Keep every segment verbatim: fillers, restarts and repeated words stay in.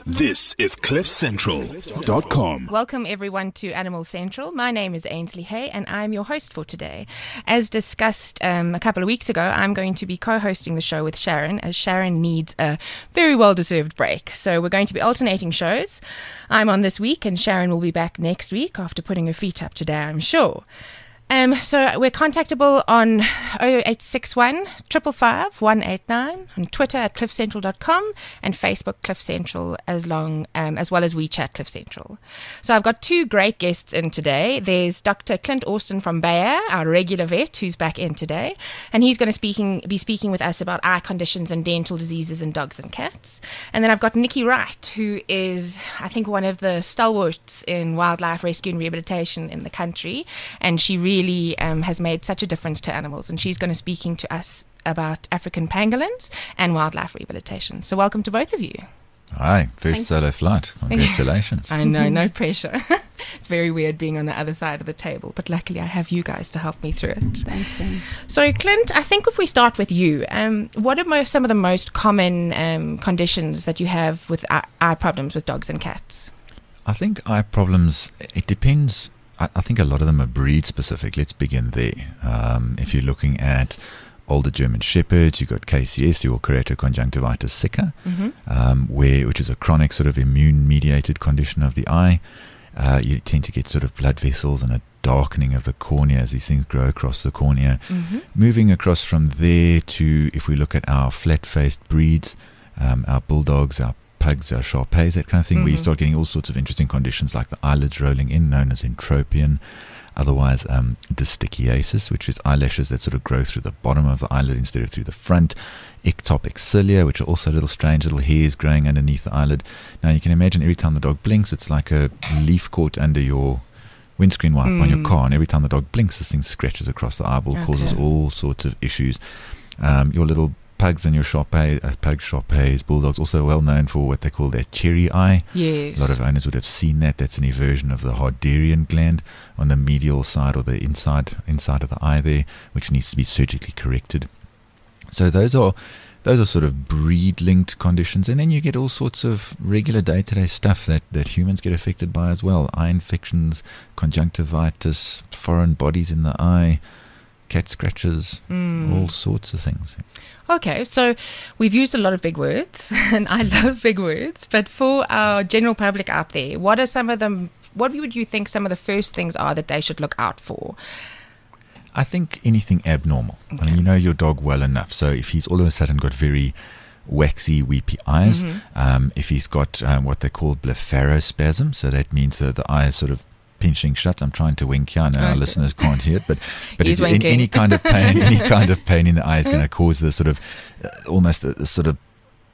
This is cliff central dot com. Welcome everyone to Animal Central. My name is Ainsley Hay and I'm your host for today. As discussed um, a couple of weeks ago, I'm going to be co-hosting the show with Sharon, as Sharon needs a very well-deserved break. So we're going to be alternating shows. I'm on this week and Sharon will be back next week after putting her feet up today, I'm sure. Um, so we're contactable on oh eight six one, five five five, one eight nine, on Twitter at cliff central dot com and Facebook Cliff Central, as long um, as well as WeChat Cliff Central. So I've got two great guests in today. There's Doctor Clint Austin from Bayer, our regular vet, who's back in today, and he's going to speaking be speaking with us about eye conditions and dental diseases in dogs and cats. And then I've got Nikki Wright, who is, I think, one of the stalwarts in wildlife rescue and rehabilitation in the country, and she really Really, um, has made such a difference to animals, and she's going to be speaking to us about African pangolins and wildlife rehabilitation. So welcome to both of you. Hi, first Thank solo flight. Congratulations. I know, no pressure. It's very weird being on the other side of the table, but luckily I have you guys to help me through it. Thanks, thanks. So Clint, I think if we start with you, um, what are mo- some of the most common um, conditions that you have with eye, eye problems with dogs and cats? I think eye problems, it depends. I think a lot of them are breed specific. Let's begin there. Um, if you're looking at older German Shepherds, you've got K C S, your keratoconjunctivitis sicca, mm-hmm. um, where which is a chronic sort of immune-mediated condition of the eye. Uh, you tend to get sort of blood vessels and a darkening of the cornea as these things grow across the cornea. Mm-hmm. Moving across from there to, if we look at our flat-faced breeds, um, our bulldogs, our pugs, our Shar-Peis, that kind of thing, mm-hmm. where you start getting all sorts of interesting conditions like the eyelids rolling in, known as entropion, otherwise um, distichiasis, which is eyelashes that sort of grow through the bottom of the eyelid instead of through the front, ectopic cilia, which are also little strange little hairs growing underneath the eyelid. Now you can imagine every time the dog blinks, it's like a leaf caught under your windscreen wipe mm. on your car, and every time the dog blinks, this thing scratches across the eyeball, okay. causes all sorts of issues. Um, your little pugs and your Shar-Peis, uh, pugs, Shar-Peis, bulldogs, also well known for what they call their cherry eye. Yes. A lot of owners would have seen that. That's an eversion of the Harderian gland on the medial side or the inside inside of the eye there, which needs to be surgically corrected. So those are those are sort of breed-linked conditions, and then you get all sorts of regular day-to-day stuff that, that humans get affected by as well. Eye infections, conjunctivitis, foreign bodies in the eye, cat scratches, mm. all sorts of things. Okay, so we've used a lot of big words, and I love big words, but for our general public out there, what are some of them, what would you think some of the first things are that they should look out for? I think anything abnormal. Okay. I mean, you know your dog well enough, so if he's all of a sudden got very waxy, weepy eyes, mm-hmm. um, if he's got um, what they call blepharospasm, so that means that the eye is sort of pinching shut. I'm trying to wink here. I know okay. our listeners can't hear it, but but if any, any kind of pain, any kind of pain in the eye is going to cause the sort of uh, almost a, a sort of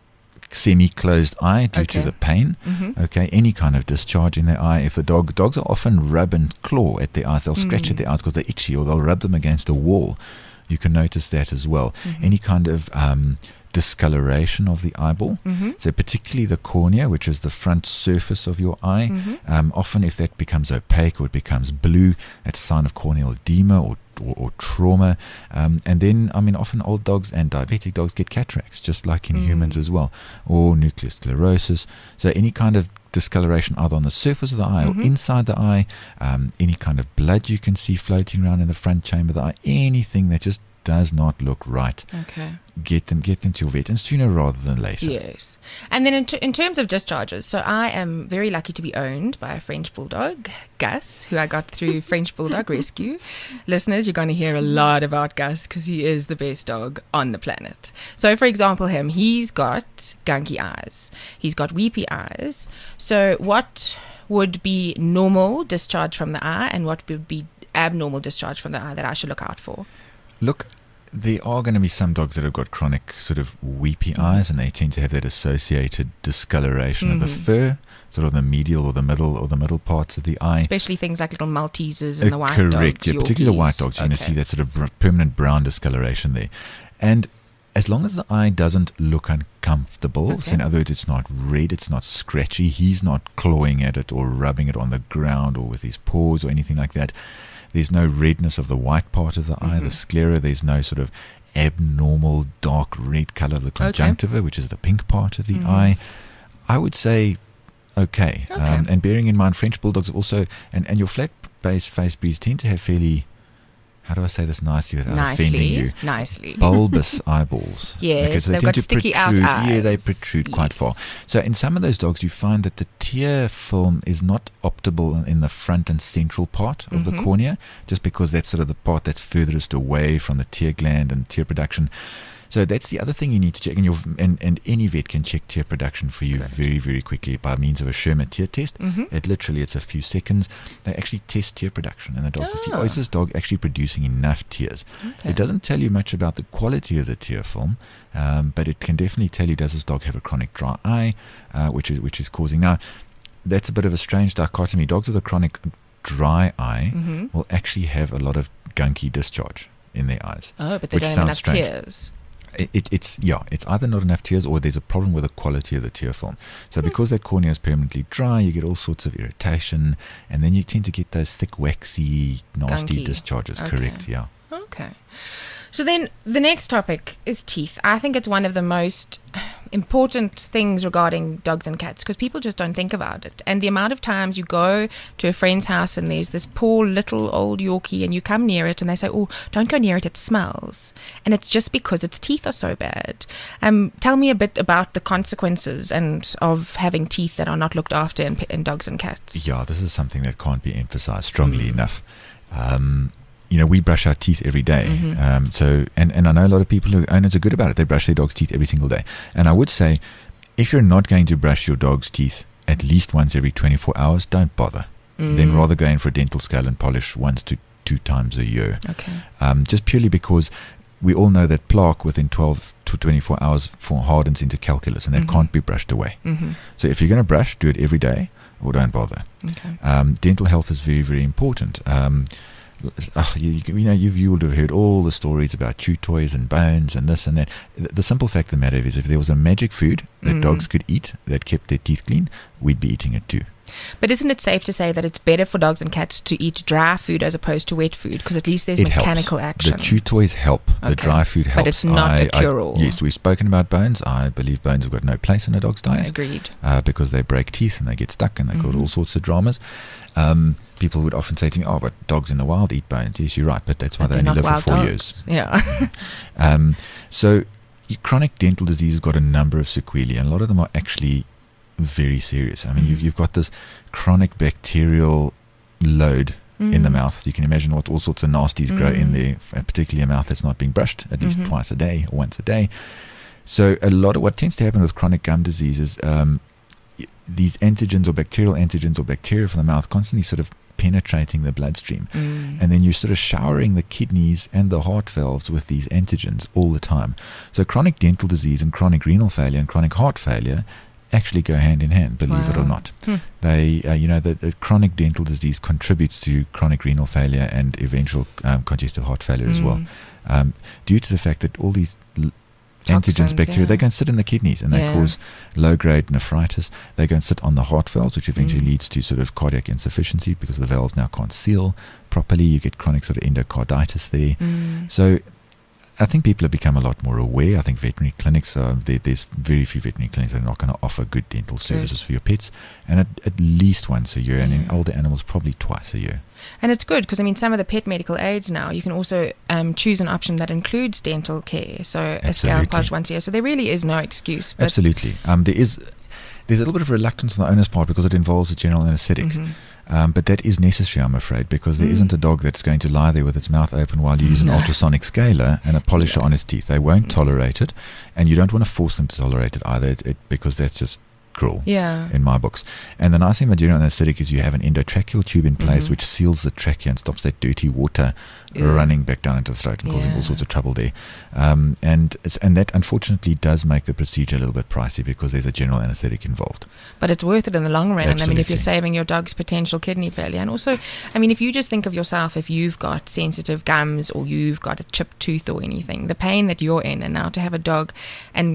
semi-closed eye due okay. to the pain. Mm-hmm. Okay, any kind of discharge in their eye. If the dog dogs are often rub and claw at their eyes, they'll scratch mm. at their eyes because they're itchy, or they'll rub them against a wall. You can notice that as well. Mm-hmm. Any kind of um, discoloration of the eyeball, mm-hmm. so particularly the cornea, which is the front surface of your eye. Mm-hmm. Um, often if that becomes opaque or it becomes blue, that's a sign of corneal edema or or, or trauma. Um, and then, I mean, often old dogs and diabetic dogs get cataracts, just like in mm. humans as well, or nuclear sclerosis. So any kind of discoloration either on the surface of the eye mm-hmm. or inside the eye, um, any kind of blood you can see floating around in the front chamber of the eye, anything that just does not look right. Okay. Get them, get them to your vet, and sooner rather than later. Yes. And then in, t- in terms of discharges, so I am very lucky to be owned by a French Bulldog, Gus, who I got through French Bulldog Rescue. Listeners, you're going to hear a lot about Gus because he is the best dog on the planet. So, for example, him, he's got gunky eyes. He's got weepy eyes. So what would be normal discharge from the eye, and what would be abnormal discharge from the eye that I should look out for? Look, there are going to be some dogs that have got chronic sort of weepy mm-hmm. eyes, and they tend to have that associated discoloration mm-hmm. of the fur, sort of the medial or the middle or the middle parts of the eye. Especially things like little Maltesers and uh, the white correct, dogs. Correct, yeah, particularly the white dogs. You're okay. going to see that sort of br- permanent brown discoloration there. And as long as the eye doesn't look uncomfortable, okay. so in other words, it's not red, it's not scratchy, he's not clawing at it or rubbing it on the ground or with his paws or anything like that, there's no redness of the white part of the mm-hmm. eye, the sclera. There's no sort of abnormal dark red color of the conjunctiva, okay. which is the pink part of the mm-hmm. eye. I would say okay. Okay. Um, and bearing in mind, French bulldogs also, and, and your flat base face breeds tend to have fairly, how do I say this nicely without offending Nicely, you? nicely. Bulbous eyeballs. Yes, Okay, so they they've tend got to sticky out protrude. eyes. Yeah, they protrude quite far. Yes. So in some of those dogs, you find that the tear film is not optimal in, in the front and central part of Mm-hmm. the cornea, just because that's sort of the part that's furthest away from the tear gland and tear production. So that's the other thing you need to check, and, your, and, and any vet can check tear production for you Correct. very, very quickly by means of a Schirmer tear test. Mhm. It literally, it's a few seconds. They actually test tear production, and the dogs to see, Oh. oh, is this dog actually producing enough tears? Okay. It doesn't tell you much about the quality of the tear film, um, but it can definitely tell you, does this dog have a chronic dry eye, uh, which is which is causing. Now, that's a bit of a strange dichotomy. Dogs with a chronic dry eye Mhm. will actually have a lot of gunky discharge in their eyes. Oh, but they which don't have sounds enough strange. tears. It, it, it's yeah, it's either not enough tears or there's a problem with the quality of the tear film. So Hmm. because that cornea is permanently dry, you get all sorts of irritation, and then you tend to get those thick, waxy, nasty Gunky. discharges. Okay. Correct? Yeah. Okay. So then the next topic is teeth. I think it's one of the most important things regarding dogs and cats because people just don't think about it. And the amount of times you go to a friend's house and there's this poor little old Yorkie and you come near it and they say, oh, don't go near it, it smells. And it's just because its teeth are so bad. Um, tell me a bit about the consequences and of having teeth that are not looked after in, in dogs and cats. Yeah, this is something that can't be emphasized strongly enough. Um, you know, we brush our teeth every day. Mhm. Um, so, and, and I know a lot of people who owners are good about it. They brush their dog's teeth every single day. And I would say, if you're not going to brush your dog's teeth at least once every twenty-four hours, don't bother. Then Mm. rather go in for a dental scale and polish once to two times a year. Okay. Um, just purely because we all know that plaque within twelve to twenty-four hours for hardens into calculus, and that Mhm. can't be brushed away. Mm-hmm. So if you're going to brush, do it every day or don't bother. Okay. Um, dental health is very, very important. Um, uh, you, you, you know, you've, you would have heard all the stories about chew toys and bones and this and that. The, the simple fact of the matter is, if there was a magic food that Mm. dogs could eat that kept their teeth clean, we'd be eating it too. But isn't it safe to say that it's better for dogs and cats to eat dry food as opposed to wet food? Because at least there's It mechanical helps. action. The chew toys help. The Okay. dry food helps. But it's not I- a I- cure-all. Yes, we've spoken about bones. I believe bones have got no place in a dog's diet. Agreed. Uh, because they break teeth and they get stuck and they cause Mhm. all sorts of dramas. Um, people would often say to me, oh, but dogs in the wild eat bones. Yes, you're right, but that's why But they they're only not live for wild four dogs. years. Yeah. Um, so y- chronic dental disease has got a number of sequelae, and a lot of them are actually very serious. I mean, you, Mhm. you've got this chronic bacterial load in the Mm. mouth. You can imagine what all sorts of nasties grow in Mm. there, uh, particularly a mouth that's not being brushed at least Mhm. twice a day or once a day. So a lot of what tends to happen with chronic gum disease is um, y- these antigens or bacterial antigens or bacteria from the mouth constantly sort of penetrating the bloodstream. Mm. And then you're sort of showering the kidneys and the heart valves with these antigens all the time. So chronic dental disease and chronic renal failure and chronic heart failure actually go hand in hand, believe it or Wow. not. Hmm. They, uh, you know, the, the chronic dental disease contributes to chronic renal failure and eventual um, congestive heart failure as well, Mm. um, due to the fact that all these l- Toxins, antigens, bacteria, yeah. they go and sit in the kidneys and they Yeah. cause low-grade nephritis. They go and sit on the heart valves, which eventually Mm. leads to sort of cardiac insufficiency because the valves now can't seal properly. You get chronic sort of endocarditis there. Mm. So I think people have become a lot more aware. I think veterinary clinics, are, there, there's very few veterinary clinics that are not going to offer good dental services for your pets, and at, at least once a year, and in Yeah. older animals, probably twice a year. And it's good because, I mean, some of the pet medical aids now, you can also um, choose an option that includes dental care. So a scale Absolutely. polish once a year. So there really is no excuse. But Absolutely. Um, there is there's a little bit of reluctance on the owner's part because it involves a general anesthetic. Mhm. Um, but that is necessary, I'm afraid, because there Mm. isn't a dog that's going to lie there with its mouth open while you use an No. ultrasonic scaler and a polisher No. on its teeth. They won't Mm. tolerate it, and you don't want to force them to tolerate it either, it, it, because that's just cruel. Yeah. In my books. And the nice thing about general anesthetic is you have an endotracheal tube in place Mhm. which seals the trachea and stops that dirty water Yeah. running back down into the throat and causing all Yeah. sorts of trouble there. Um, and it's, and that unfortunately does make the procedure a little bit pricey because there's a general anesthetic involved. But it's worth it in the long run. And I mean, if you're Absolutely. saving your dog's potential kidney failure. And also, I mean, if you just think of yourself, if you've got sensitive gums or you've got a chipped tooth or anything, the pain that you're in, and now to have a dog and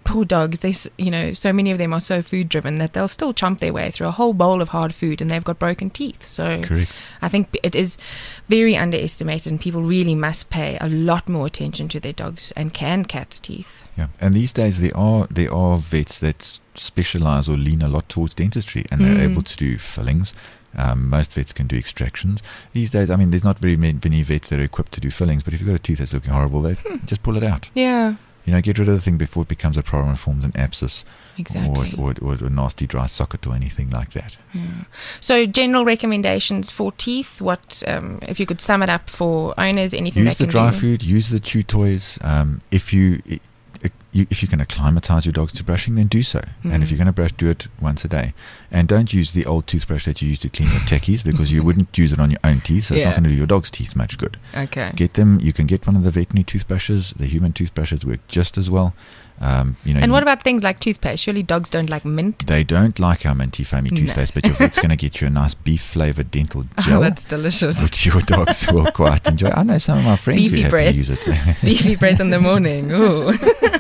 poor dogs, they, s- you know, so many of them are so food driven that they'll still chomp their way through a whole bowl of hard food and they've got broken teeth. So Correct. I think it is very underestimated, and people really must pay a lot more attention to their dogs and can cats' teeth. Yeah, and these days there are there are vets that specialize or lean a lot towards dentistry, and they're Mm. able to do fillings. Um, most vets can do extractions these days. I mean, there's not very many, many vets that are equipped to do fillings, but if you've got a tooth that's looking horrible, they just pull it out. Yeah, You know, get rid of the thing before it becomes a problem and forms an abscess exactly. or, or, or a nasty dry socket or anything like that. Yeah. So, general recommendations for teeth. What, um, if you could sum it up for owners, anything Use they the can dry do? food, use the chew toys. Um, if you, i- i- you if you can acclimatize your dogs to brushing, then do so. And if Mhm. you're going to brush, do it once a day. And don't use the old toothbrush that you use to clean your techies, because you wouldn't use it on your own teeth, so it's Yeah. not going to do your dog's teeth much good. Okay. Get them. You can get one of the veterinary toothbrushes. The human toothbrushes work just as well. Um, you know. And you- what about things like toothpaste? Surely dogs don't like mint. They don't like our minty foamy No. toothpaste, but your vet's going to get you a nice beef flavored dental Oh, gel, that's delicious. which your dogs will quite enjoy. I know some of my friends Beefy who happily breath. use it. Beefy breath in the morning. Ooh.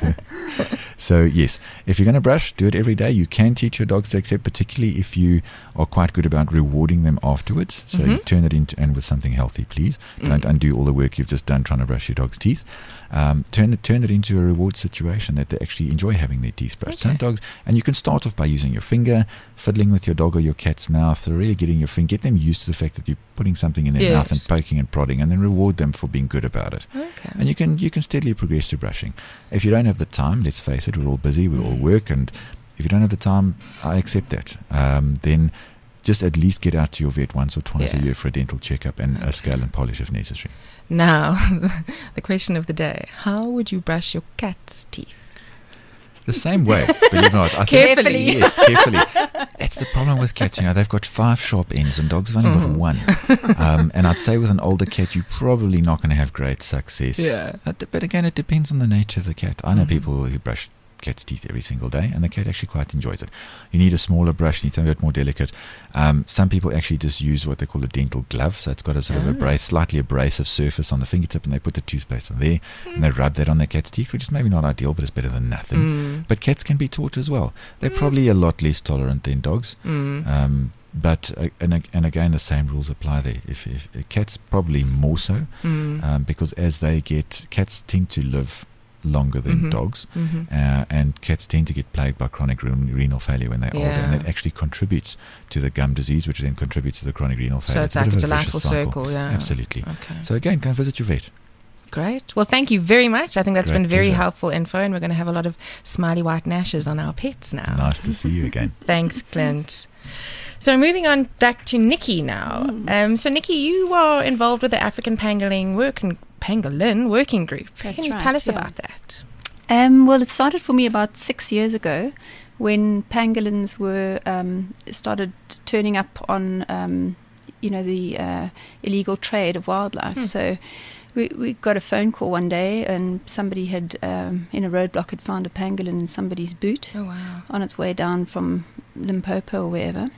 So yes, if you're going to brush, do it every day. You can teach your dogs to accept, particularly if you are quite good about rewarding them afterwards. So you Mhm. turn it into, and with something healthy, please. Don't Mm. undo all the work you've just done trying to brush your dog's teeth. Um, turn it turn it into a reward situation that they actually enjoy having their teeth brushed. Some Okay. dogs, and you can start off by using your finger, fiddling with your dog or your cat's mouth, so really getting your finger, get them used to the fact that you're putting something in their mouth and Yes. poking and prodding, and then reward them for being good about it. Okay. And you can you can steadily progress to brushing. If you don't have the time, let's face it, we're all busy, we all Mm. work, and if you don't have the time, I accept that. Um, then just at least get out to your vet once or twice Yeah. a year for a dental checkup and Okay. a scale and polish if necessary. Now, the question of the day: how would you brush your cat's teeth? The same way, believe it or not. I think- Carefully. Yes, carefully. That's the problem with cats. You know, they've got five sharp ends, and dogs have only got Mhm. one. Um, and I'd say with an older cat, you're probably not going to have great success. Yeah. Uh, d- But again, it depends on the nature of the cat. I know Mhm. people who brush cat's teeth every single day, and the cat actually quite enjoys it. You need a smaller brush, you need something a bit more delicate. Um, some people actually just use what they call a dental glove, so it's got a sort of Ah. abrasive, slightly abrasive surface on the fingertip, and they put the toothpaste on there, and they rub that on their cat's teeth, which is maybe not ideal, but it's better than nothing. Mm. But cats can be taught as well. They're probably a lot less tolerant than dogs. Mm. Um, but uh, and ag- and again, the same rules apply there. If, if uh, cats probably more so, Mm. um, because as they get, cats tend to live longer than Mhm. dogs, Mhm. uh, and cats tend to get plagued by chronic ren- renal failure when they're older, and Yeah. that actually contributes to the gum disease, which then contributes to the chronic renal failure. So it's a like bit a of vicious delightful cycle. circle, yeah. Absolutely. Okay. So again, go and visit your vet. Great. Well, thank you very much. I think that's Great been very pleasure. helpful info, and we're going to have a lot of smiley white gnashes on our pets now. Nice to see you again. Thanks, Clint. So moving on back to Nikki now. Um, so Nikki, you are involved with the African Pangolin Working Pangolin Working Group. That's Can you right, tell us yeah. about that? Um, well, it started for me about six years ago when pangolins were um, started turning up on, um, you know, the uh, illegal trade of wildlife. Hmm. So we, we got a phone call one day, and somebody had, um, in a roadblock, had found a pangolin in somebody's boot Oh wow. on its way down from Limpopo or wherever.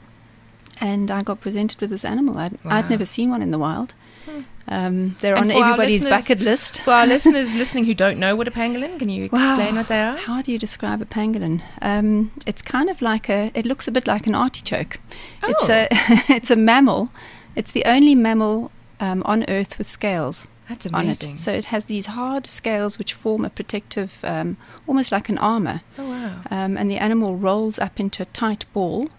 And I got presented with this animal. I'd, Wow. I'd never seen one in the wild. Hmm. Um, they're And on for our everybody's listeners- bucket list. For our listeners listening who don't know what a pangolin, can you explain Wow. what they are? How do you describe a pangolin? Um, it's kind of like a. It looks a bit like an artichoke. It's Oh. a. It's a mammal. It's the only mammal um, on Earth with scales That's on amazing. it. So it has these hard scales which form a protective, um, almost like an armor. oh wow. Um, and the animal rolls up into a tight ball.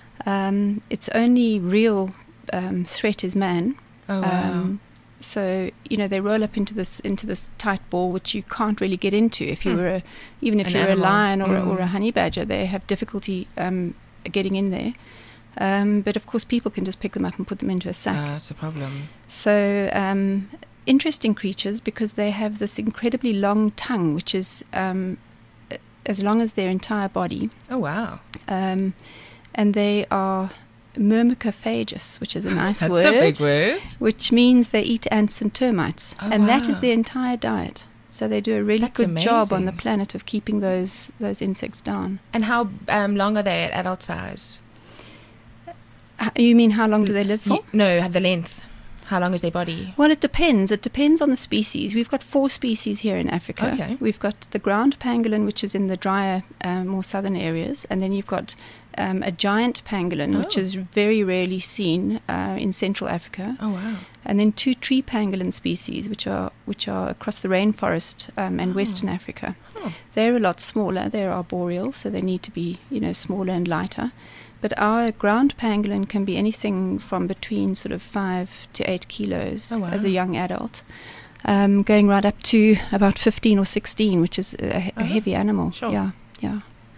Um, its only real um, threat is man. Oh wow. Um, so you know they roll up into this into this tight ball, which you can't really get into if you Hmm. were a, even if An you're animal. a lion or, a, or a Mm. honey badger. They have difficulty um, getting in there. Um, but of course, people can just pick them up and put them into a sack. Ah, that's a problem. So um, interesting creatures because they have this incredibly long tongue, which is um, a- as long as their entire body, Oh wow. um, and they are myrmecophagous, which is a nice That's word. a big word. Which means they eat ants and termites, Oh, and that is wow. their entire diet. So they do a really That's good job on the amazing. planet of keeping those those insects down. And how um, long are they at adult size? H- You mean how long do they live for? Ye- no, the length. How long is their body? Well, it depends. It depends on the species. We've got four species here in Africa. Okay. We've got the ground pangolin, which is in the drier, um, more southern areas, and then you've got um, a giant pangolin, Oh. which is very rarely seen uh, in Central Africa, Oh, wow. and then two tree pangolin species, which are which are across the rainforest um, and Oh. Western Africa. Oh. They're a lot smaller. They're arboreal, so they need to be, you know, smaller and lighter. But our ground pangolin can be anything from between sort of five to eight kilos Oh, wow. as a young adult, um, going right up to about fifteen or sixteen, which is a, a Uh-huh. heavy animal. Sure. Yeah, yeah.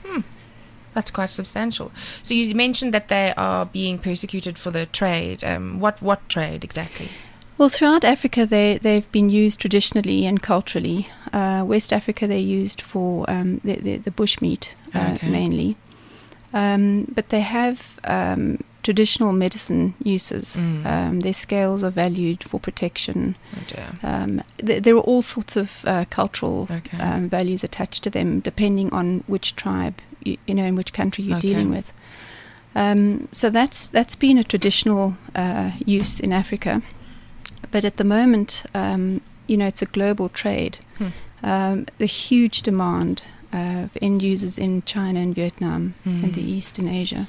That's quite substantial. So you mentioned that they are being persecuted for the trade. Um, what what trade exactly? Well, throughout Africa, they, they've been used traditionally and culturally. Uh, West Africa, they're used for um, the, the, the bushmeat uh, Okay. mainly. Um, but they have um, traditional medicine uses. Mm. Um, their scales are valued for protection. Oh dear. Um, th- there are all sorts of uh, cultural Okay. um, values attached to them, depending on which tribe, you, you know, in which country you're Okay. dealing with. Um, so that's that's been a traditional uh, use in Africa, but at the moment, um, you know, it's a global trade. Hmm. Um, the huge demand uh, of end users in China and Vietnam Mm. and the East in Asia.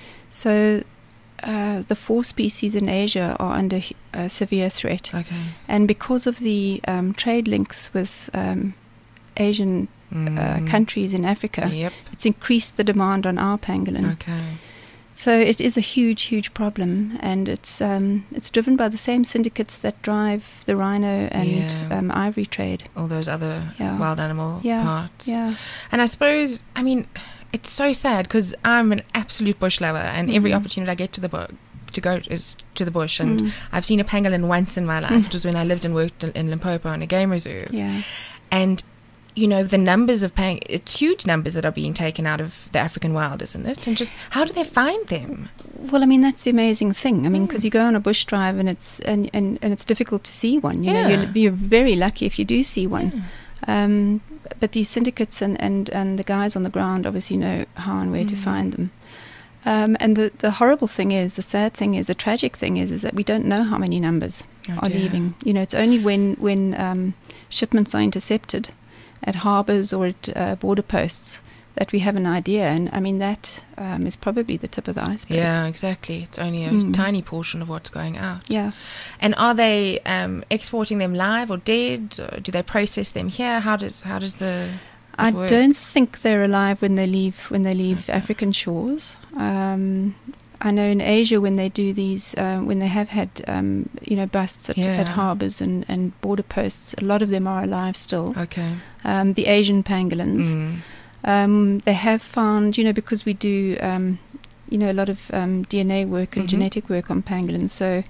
So uh, the four species in Asia are under hu- a severe threat. Okay. And because of the um, trade links with um, Asian uh, Mm. countries in Africa, Yep. it's increased the demand on our pangolin. Okay. So it is a huge, huge problem, and it's um, it's driven by the same syndicates that drive the rhino and Yeah. um, ivory trade. All those other Yeah. wild animal Yeah. parts. Yeah, And I suppose, I mean, it's so sad because I'm an absolute bush lover, and every Mhm. opportunity I get to the bu- to go is to the bush. And Mm. I've seen a pangolin once in my life, Mm. which was when I lived and worked in, in Limpopo on a game reserve. yeah, And you know, the numbers of pang, it's huge numbers that are being taken out of the African wild, isn't it? And just how do they find them? Well, I mean, that's the amazing thing. I mean, Mm. because you go on a bush drive and it's and, and, and it's difficult to see one. You know, Yeah. you're, you're very lucky if you do see one. Um, but these syndicates and, and, and the guys on the ground obviously know how and where to Mm. find them. Um, and the, the horrible thing is, the sad thing is, the tragic thing is, is that we don't know how many numbers Oh, are dear. leaving. You know, it's only when when um, shipments are intercepted at harbours or at uh, border posts that we have an idea. And I mean, that um, is probably the tip of the iceberg. Yeah, exactly. It's only a Mm. tiny portion of what's going out. Yeah. And are they um, exporting them live or dead? Or do they process them here? How does how does the I it work? don't think they're alive when they leave when they leave Okay. African shores. Um, I know in Asia when they do these, um, when they have had um, you know busts at, Yeah. at harbours and, and border posts, a lot of them are alive still. Okay. Um, the Asian pangolins, Mm. um, they have found, you know, because we do um, you know a lot of um, D N A work and Mhm. genetic work on pangolins, so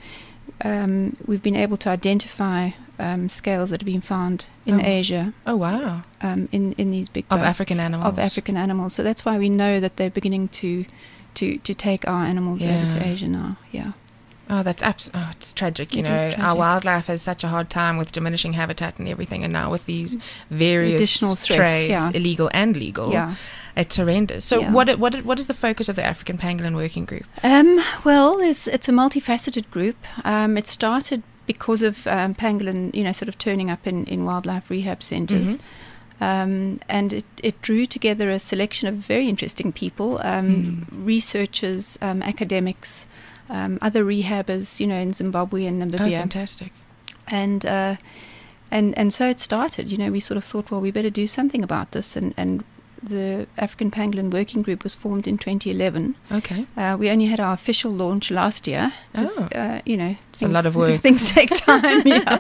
um, we've been able to identify um, scales that have been found in Oh. Asia. Oh wow. Um, in in these big Of busts African animals. of African animals. So that's why we know that they're beginning to to to take our animals over to Yeah. Asia now. Yeah, Oh, that's abs- oh, it's tragic. You It know, is our tragic. wildlife has such a hard time with diminishing habitat and everything, and now with these various Additional threats, trades, yeah. illegal and legal, yeah. it's horrendous. So, Yeah. what what what is the focus of the African Pangolin Working Group? Um, well, it's it's a multifaceted group. Um, it started because of um, pangolin, you know, sort of turning up in, in wildlife rehab centres. Mhm. Um, and it, it drew together a selection of very interesting people, um, Mm. researchers, um, academics, um, other rehabbers, you know, in Zimbabwe and Oh, Namibia. fantastic! and uh, and and so it started. You know, we sort of thought, well, we better do something about this, and and the African Pangolin Working Group was formed in twenty eleven. Okay, Uh, we only had our official launch last year. 'Cause, Oh. uh, you know, a lot of work. Things take time. Yeah,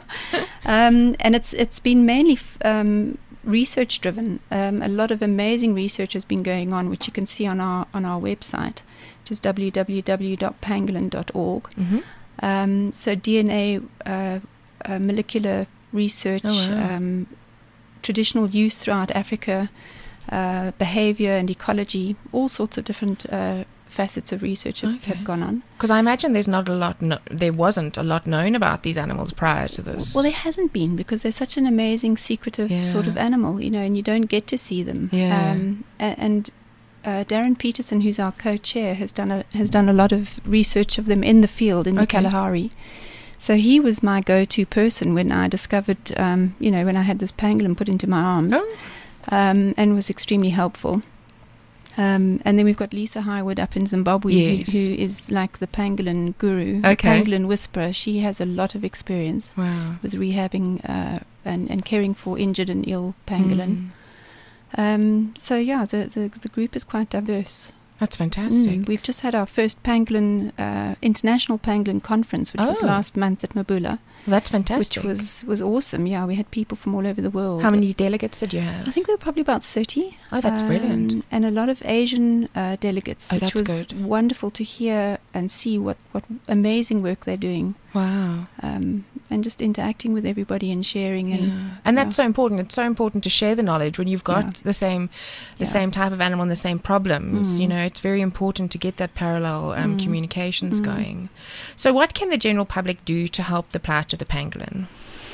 um, and it's it's been mainly f- um, research driven. Um, a lot of amazing research has been going on, which you can see on our on our website, which is w w w dot pangolin dot org. mm-hmm. Um, so D N A, uh, uh, molecular research, Oh, wow. um, traditional use throughout Africa, uh, behavior and ecology, all sorts of different uh, facets of research have, Okay. have gone on. Because I imagine there's not a lot, no, there wasn't a lot known about these animals prior to this. Well, there hasn't been, because they're such an amazing, secretive Yeah. sort of animal, you know, and you don't get to see them. Yeah. Um, a- and uh, Darren Peterson, who's our co-chair, has done a has done a lot of research of them in the field in the Okay. Kalahari. So he was my go-to person when I discovered, um, you know, when I had this pangolin put into my arms, Oh. um, and was extremely helpful. Um, and then we've got Lisa Highwood up in Zimbabwe, Yes. who, who is like the pangolin guru, Okay. the pangolin whisperer. She has a lot of experience Wow. with rehabbing uh, and, and caring for injured and ill pangolin. Mm. Um, so yeah, the, the the group is quite diverse. That's fantastic. Mm, we've just had our first pangolin uh, international pangolin conference, which was Oh. last month at Mabula, That's fantastic. which was was awesome. Yeah, we had people from all over the world. How many delegates did you have? I think there were probably about thirty. Oh, that's brilliant. Um, and a lot of Asian uh, delegates, Oh, which that's was good. wonderful to hear and see what, what amazing work they're doing. Wow. Um, and just interacting with everybody and sharing. And, Yeah. And that's so important. It's so important to share the knowledge when you've got Yeah. the same the Yeah. same type of animal and the same problems. Mm. You know, it's very important to get that parallel um, Mm. communications Mm. going. So what can the general public do to help the plight of the pangolin?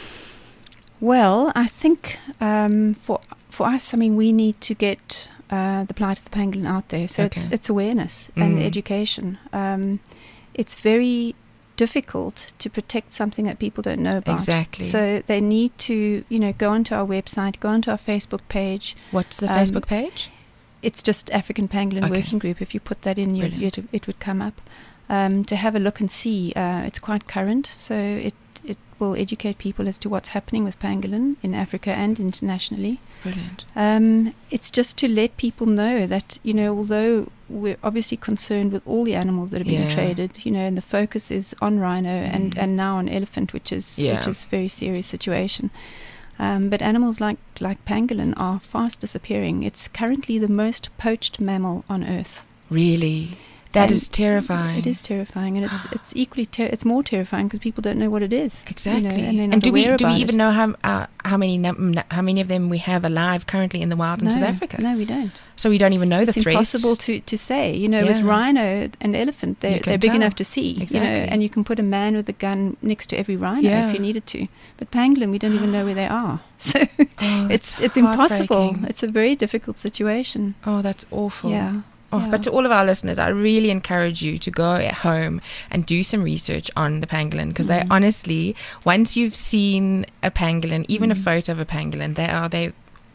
Well, I think um, for for us, I mean, we need to get uh, the plight of the pangolin out there. So it's Okay. it's awareness and Mm. education. Um, it's very difficult to protect something that people don't know about. Exactly. So they need to, you know, go onto our website, go onto our Facebook page. What's the um, Facebook page? It's just African Pangolin Okay. Working Group. If you put that in, you, Brilliant. it, it would come up. Um, to have a look and see. Uh, it's quite current, so it it will educate people as to what's happening with pangolin in Africa and internationally. Brilliant. Um, it's just to let people know that, you know, although we're obviously concerned with all the animals that are being Yeah. traded, you know, and the focus is on rhino and, Mm. and now on elephant, which is Yeah. which is a very serious situation. Um, but animals like, like pangolin are fast disappearing. It's currently the most poached mammal on Earth. Really? That And is terrifying. It is terrifying, and it's it's equally ter- it's more terrifying because people don't know what it is. you Exactly. know, and they're and not do we aware do we about even it. know how uh, how many num- n- how many of them we have alive currently in the wild in no, South Africa? No, we don't. So we don't even know It's the threats. impossible to, to say. You know, with Yeah. rhino and elephant, they're, You can they're big tell. enough to see. You Exactly. know, and you can put a man with a gun next to every rhino Yeah. if you needed to. But pangolin, we don't even know where they are. So Oh, it's that's it's impossible. heartbreaking. It's a very difficult situation. Oh, that's awful. Yeah. Oh, yeah. But to all of our listeners, I really encourage you to go at home and do some research on the pangolin, because they Mm. honestly, once you've seen a pangolin, even a Mm. photo of a pangolin, they are they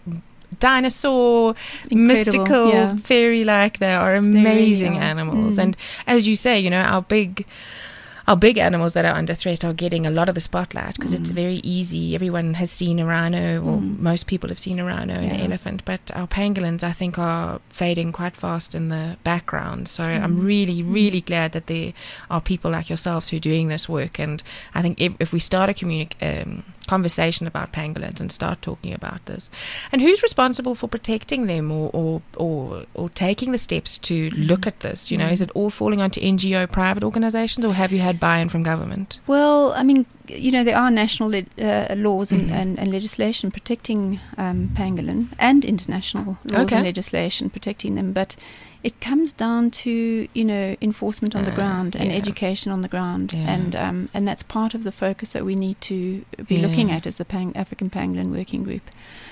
dinosaur, Incredible, mystical, yeah. fairy-like. They are really amazing are. animals, Mm. and as you say, you know, our big. Our big animals that are under threat are getting a lot of the spotlight because it's Mm. very easy. Everyone has seen a rhino, or Mm. most people have seen a rhino and an Yeah. elephant, but our pangolins, I think, are fading quite fast in the background. So I'm Mm. really, really glad that there are people like yourselves who are doing this work. And I think if, if we start a communi- um, conversation about pangolins and start talking about this, and who's responsible for protecting them or or or, or taking the steps to look at this, you know, Mm. is it all falling onto N G O private organizations, or have you had buy-in from government? Well, I mean, you know, there are national le- uh, laws and, Mhm. and, and legislation protecting um, pangolin, and international laws Okay. and legislation protecting them, but it comes down to, you know, enforcement on the Uh, ground and yeah. education on the ground, Yeah. and um, and that's part of the focus that we need to be Yeah. looking at as the Pang- African Pangolin Working Group,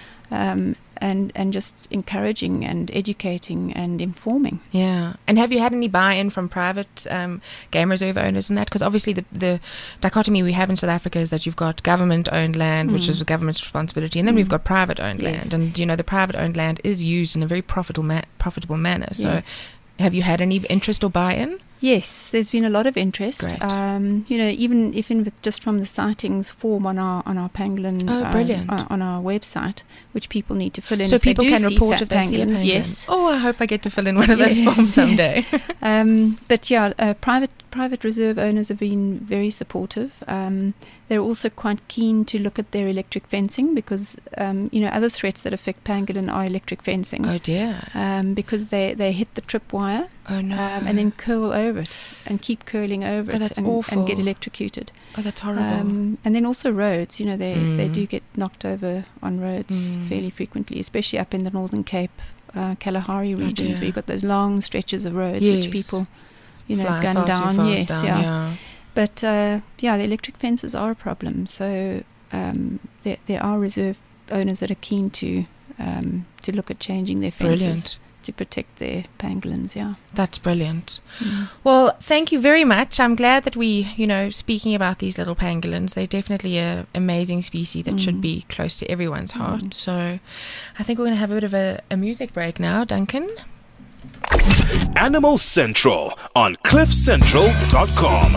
um, and and just encouraging and educating and informing. Yeah. And have you had any buy-in from private um, game reserve owners in that? Because obviously the, the dichotomy we have in South Africa is that you've got government-owned land, which Mm. is the government's responsibility, and then Mm. we've got private-owned Yes. land. And, you know, the private-owned land is used in a very profitable ma- profitable manner. So Yes. have you had any interest or buy-in? Yes, there's been a lot of interest. Great. Um, you know, even even with just from the sightings form on our on our pangolin Oh, uh, brilliant. on, on our website, which people need to fill in. So if they people do can see report fat if they see a pangolins. pangolin. Yes. Oh, I hope I get to fill in one of those Yes, forms yes. someday. Um, but yeah, uh, private private reserve owners have been very supportive. Um, they're also quite keen to look at their electric fencing because um, you know, other threats that affect pangolin are electric fencing. Oh, dear. Um, because they, they hit the tripwire Oh, no. um, and then curl over it and keep curling over Oh, it that's and, awful. and get electrocuted. Oh, that's horrible. Um, and then also roads, you know, they, they Mm. do get knocked over on roads Mm. fairly frequently, especially up in the Northern Cape, uh, Kalahari regions, dear. where you've got those long stretches of roads Yes. which people, you know, Fly gun far too down. fast Yes, down, yeah. yeah. But uh, yeah, the electric fences are a problem. So um, there, there are reserve owners that are keen to um, to look at changing their fences. Brilliant. to protect their pangolins. Yeah, that's brilliant. Mm. Well, thank you very much. I'm glad that we, you know, speaking about these little pangolins, they're definitely a amazing species that Mm. should be close to everyone's heart. Mm. So I think we're going to have a bit of a, a music break now, Duncan. Animal Central on cliff central dot com.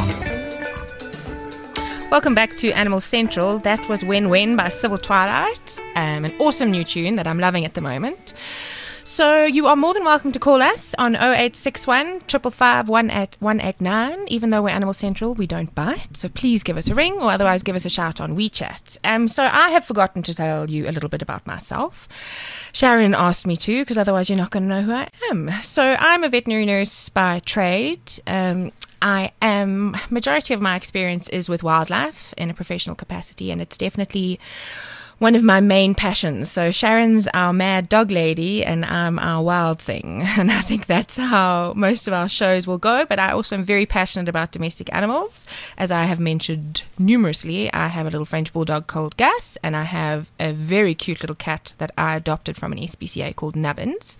Welcome back to Animal Central. That was When When by Civil Twilight, um, an awesome new tune that I'm loving at the moment. So you are more than welcome to call us on oh eight six one, five five five, one eight nine. Even though we're Animal Central, we don't bite. So please give us a ring or otherwise give us a shout on WeChat. Um, so I have forgotten to tell you a little bit about myself. Sharon asked me to, because otherwise you're not going to know who I am. So I'm a veterinary nurse by trade. Um, I am, majority of my experience is with wildlife in a professional capacity, and it's definitely one of my main passions. So Sharon's our mad dog lady and I'm our wild thing. And I think that's how most of our shows will go. But I also am very passionate about domestic animals. As I have mentioned numerously, I have a little French bulldog called Gus, and I have a very cute little cat that I adopted from an S P C A called Nubbins.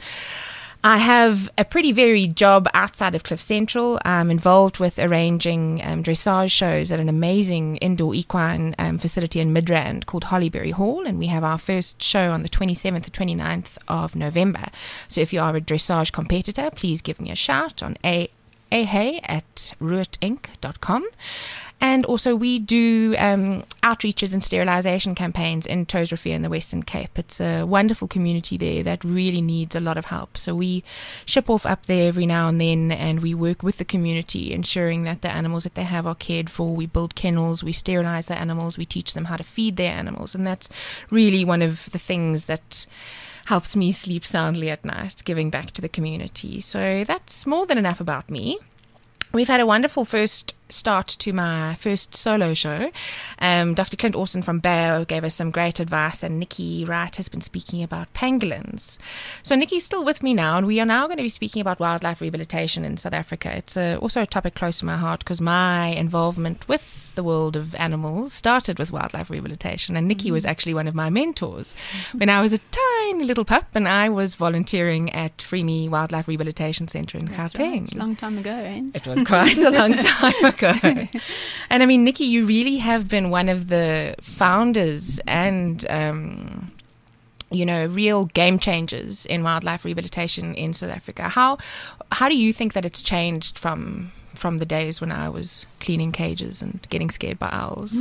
I have a pretty varied job outside of Cliff Central. I'm involved with arranging um, dressage shows at an amazing indoor equine um, facility in Midrand called Hollyberry Hall, and we have our first show on the twenty-seventh to twenty-ninth of November. So if you are a dressage competitor, please give me a shout on a ahey at ruit inc dot com. And also we do um, outreaches and sterilisation campaigns in Tosrefie in the Western Cape. It's a wonderful community there that really needs a lot of help. So we ship off up there every now and then, and we work with the community, ensuring that the animals that they have are cared for. We build kennels, we sterilise the animals, we teach them how to feed their animals. And that's really one of the things that helps me sleep soundly at night, giving back to the community. So that's more than enough about me. We've had a wonderful first start to my first solo show. Um, Doctor Clint Austin from Bayo gave us some great advice, and Nikki Wright has been speaking about pangolins. So Nikki's still with me now, and we are now going to be speaking about wildlife rehabilitation in South Africa. It's a, also a topic close to my heart because my involvement with the world of animals started with wildlife rehabilitation, and Nikki mm-hmm. was actually one of my mentors mm-hmm. when I was a tiny little pup, and I was volunteering at Freeme Wildlife Rehabilitation Centre in That's Gauteng. Right. Long time ago, eh? It was quite a long time ago. And I mean, Nikki, you really have been one of the founders and, um, you know, real game changers in wildlife rehabilitation in South Africa. How how do you think that it's changed from from the days when I was cleaning cages and getting scared by owls?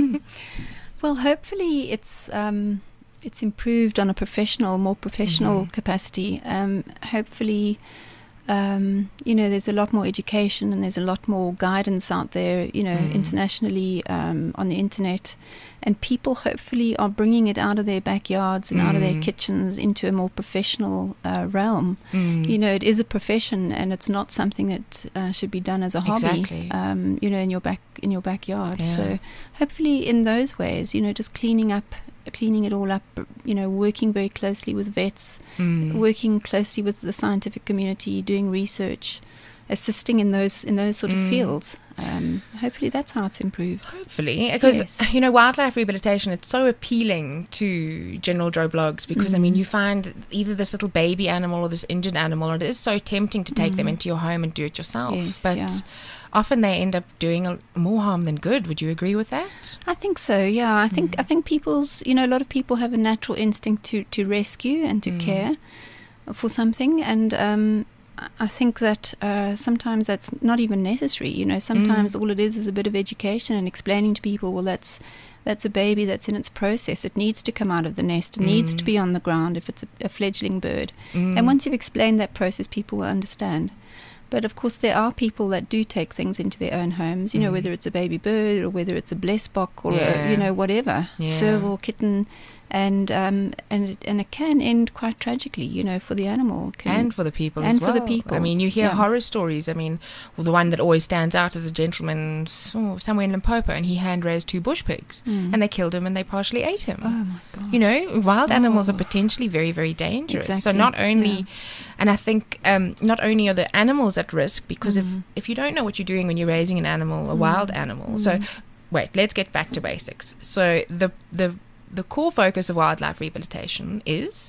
Well, hopefully it's um, it's improved on a professional, more professional Mm-hmm. capacity. Um, hopefully. Um, you know, there's a lot more education and there's a lot more guidance out there, you know, Mm. internationally, um, on the internet. And people hopefully are bringing it out of their backyards and out of their Mm. kitchens into a more professional uh, realm. Mm. You know, it is a profession and it's not something that uh, should be done as a hobby, Exactly. um, you know, in your back in your backyard. Yeah. So hopefully in those ways, you know, just cleaning up, cleaning it all up, you know, working very closely with vets, Mm. working closely with the scientific community, doing research, assisting in those in those sort of Mm. fields. Um, hopefully that's how it's improved. Hopefully, because Yes. you know, wildlife rehabilitation, it's so appealing to general Joe blogs because I mean, Mm. you find either this little baby animal or this injured animal, and it is so tempting to take them Mm. into your home and do it yourself. Yes, but yeah. often they end up doing a, more harm than good. Would you agree with that? I think so. Yeah, I think I think people's you know a lot of people have a natural instinct to to rescue and to Mm. care for something, and um, I think that uh, sometimes that's not even necessary. You know, sometimes Mm. all it is is a bit of education and explaining to people, well, that's that's a baby that's in its process. It needs to come out of the nest. It needs to Mm. be on the ground if it's a, a fledgling bird. Mm. And once you've explained that process, people will understand. But of course, there are people that do take things into their own homes. You know, Mm. whether it's a baby bird or whether it's a blessbok or Yeah. a, you know whatever Yeah. serval, kitten, and um and it, and it can end quite tragically. You know, for the animal can, and for the people and as for well. the people. I mean, you hear Yeah. horror stories. I mean, well, the one that always stands out is a gentleman oh, somewhere in Limpopo, and he hand raised two bush pigs, Mm. and they killed him and they partially ate him. Oh my god! You know, wild animals are Oh. potentially very, very dangerous. So Exactly, not only, yeah. and I think um, not only are the animals at risk, because Mm. if, if you don't know what you're doing when you're raising an animal, a Mm. wild animal. So Mm. wait, let's get back to basics. So the the the core focus of wildlife rehabilitation is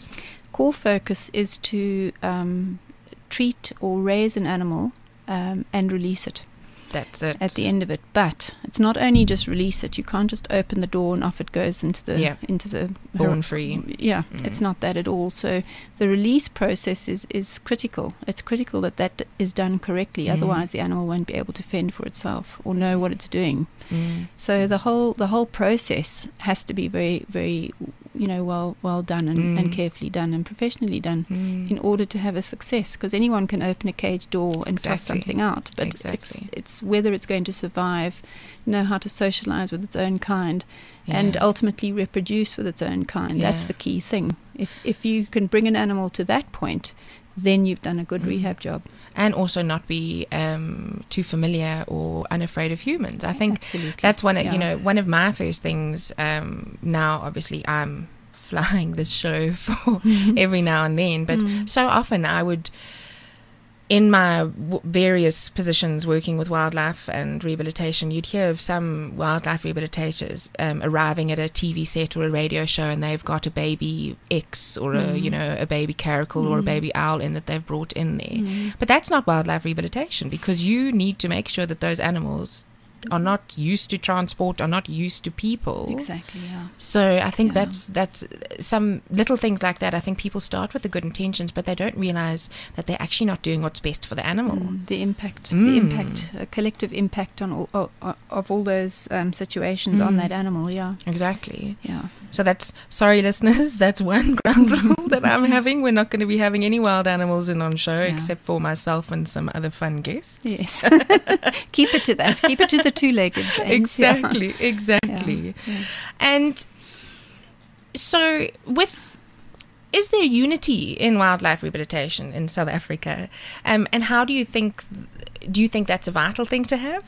core focus is to um, treat or raise an animal um, and release it. That's it. At the end of it, but it's not only just release it. You can't just open the door and off it goes into the yeah. into the born free. Yeah, mm. it's not that at all. So the release process is is critical. It's critical that that is done correctly. Mm. Otherwise, the animal won't be able to fend for itself or know what it's doing. Mm. So the whole the whole process has to be very very you know well well done and, mm. and carefully done and professionally done mm. in order to have a success. Because anyone can open a cage door and exactly. toss something out, but exactly. it's it's whether it's going to survive, know how to socialize with its own kind, yeah. and ultimately reproduce with its own kind. Yeah. That's the key thing. If if you can bring an animal to that point, then you've done a good mm. rehab job. And also not be um, too familiar or unafraid of humans. I think Absolutely. that's one of, yeah. you know, one of my first things. Um, now, obviously, I'm flying this show for every now and then, but mm. so often I would, in my w- various positions working with wildlife and rehabilitation, you'd hear of some wildlife rehabilitators um, arriving at a T V set or a radio show, and they've got a baby X or a mm. you know a baby caracal mm. or a baby owl in that they've brought in there. Mm. But that's not wildlife rehabilitation, because you need to make sure that those animals are not used to transport, are not used to people. Exactly, yeah. So I think Yeah. that's that's some little things like that. I think people start with the good intentions, but they don't realize that they're actually not doing what's best for the animal. Mm, the impact, Mm. the impact, a collective impact on all, of, of all those um, situations Mm. on that animal. Yeah, Exactly. yeah. So that's, sorry listeners, that's one ground rule that I'm having. We're not going to be having any wild animals in on show, Yeah. except for myself and some other fun guests. Yes. Keep it to that. Keep it to the two-legged things. Exactly, Yeah. exactly. Yeah, yeah. And so with, is there unity in wildlife rehabilitation in South Africa? Um, and how do you think, do you think that's a vital thing to have?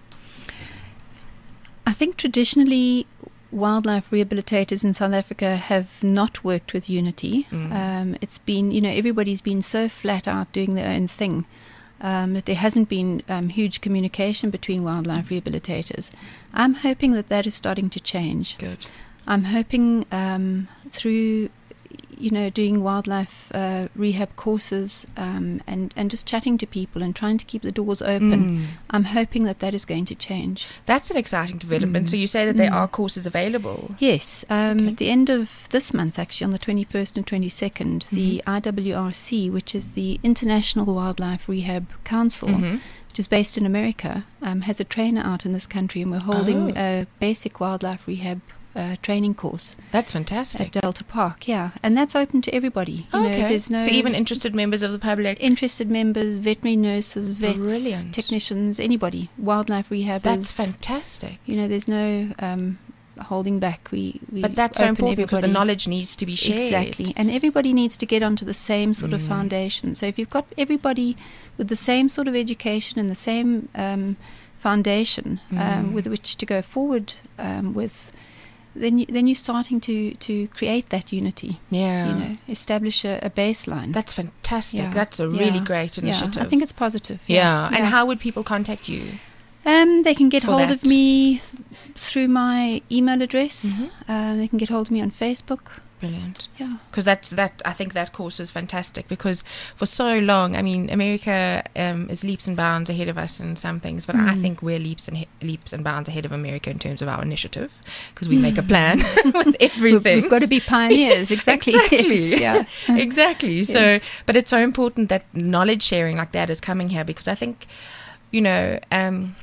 I think traditionally wildlife rehabilitators in South Africa have not worked with unity. Mm. Um, it's been, you know, everybody's been so flat out doing their own thing um, that there hasn't been um, huge communication between wildlife rehabilitators. I'm hoping that that is starting to change. Good. I'm hoping um, through, you know, doing wildlife uh, rehab courses um, and, and just chatting to people and trying to keep the doors open, Mm. I'm hoping that that is going to change. That's an exciting development. Mm. So you say that there Mm. are courses available. Yes, um, Okay. at the end of this month, actually, on the twenty-first and twenty-second, the I W R C, which is the International Wildlife Rehab Council, Mhm. which is based in America, um, has a trainer out in this country, and we're holding Oh. a basic wildlife rehab uh, training course That's at fantastic. Delta Park. Yeah, and that's open to everybody. You know, Okay. there's no So even interested members of the public. interested members, veterinary nurses, vets, Brilliant. technicians, anybody, wildlife rehabbers. That's fantastic. You know, there's no um, holding back. We, we But that's so open important because the everybody. knowledge needs to be shared. Exactly, and everybody needs to get onto the same sort of Mm. foundation. So if you've got everybody with the same sort of education and the same um, foundation Mm. um, with which to go forward um, with, then you, then you're starting to, to create that unity. Yeah. You know, establish a, a baseline. That's fantastic. Yeah. That's a Yeah. really great Yeah, initiative. I think it's positive. Yeah. And Yeah. how would people contact you? Um, they can get For hold that? of me through my email address. Mhm. Um, they can get hold of me on Facebook. Brilliant. Yeah. Because that's that. I think that course is fantastic because for so long, I mean, America um, is leaps and bounds ahead of us in some things, but I Mm. think we're leaps and he- leaps and bounds ahead of America in terms of our initiative because we make a plan with everything. We've, we've got to be pioneers. Exactly. Exactly. Yes, yeah. Exactly. So, Yes. but it's so important that knowledge sharing like that is coming here because I think, you know, um,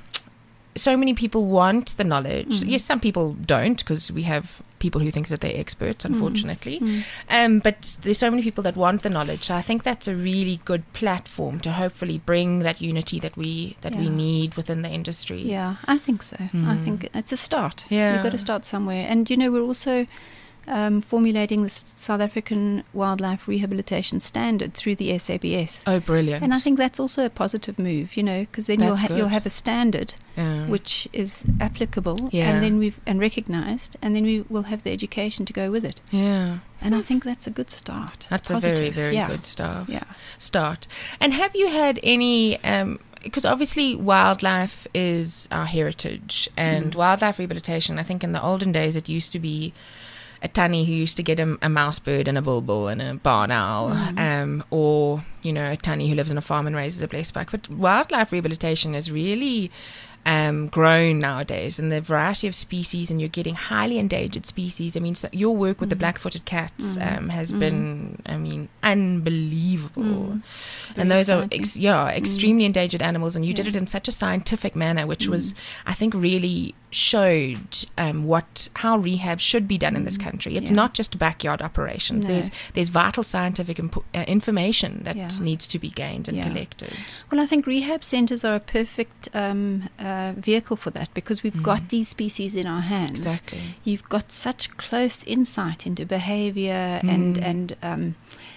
so many people want the knowledge. Mm. Yes, some people don't because we have people who think that they're experts, unfortunately. Mm. Um, but there's so many people that want the knowledge. So I think that's a really good platform to hopefully bring that unity that we that we Yeah. need within the industry. Yeah, I think so. I Mm. think it's a start. Yeah. You've got to start somewhere. And, you know, we're also um, formulating the S- South African Wildlife Rehabilitation Standard through the S A B S. Oh, brilliant. And I think that's also a positive move, you know, because then you'll, That's ha- you'll good. have a standard Yeah. which is applicable Yeah. and then we've and recognized, and then we will have the education to go with it. yeah. And I think that's a good start. That's It's a very, positive. very Yeah. good start. Yeah. Start. And have you had any? Um, because obviously wildlife is our heritage, and Mm. wildlife rehabilitation. I think in the olden days it used to be a tunny who used to get a, a mouse bird and a bulbul and a barn owl, Mm. um, or, you know, a tunny who lives on a farm and raises a blessbuck. But wildlife rehabilitation is really um, grown nowadays, and the variety of species, and you're getting highly endangered species. I mean, so your work with the black-footed cats Mm. um, has Mm. been, I mean, unbelievable. Mm. Very And those exciting. are, ex- yeah, extremely endangered animals, and you did Yeah. it in such a scientific manner, which Mm. was, I think, really showed um, what how rehab should be done in this country. It's Yeah. not just backyard operations. No. There's there's vital scientific impo- uh, information that Yeah. needs to be gained and Yeah. collected. Well, I think rehab centres are a perfect um, uh, vehicle for that, because we've got these species in our hands. Exactly. You've got such close insight into behaviour and Mm. and um,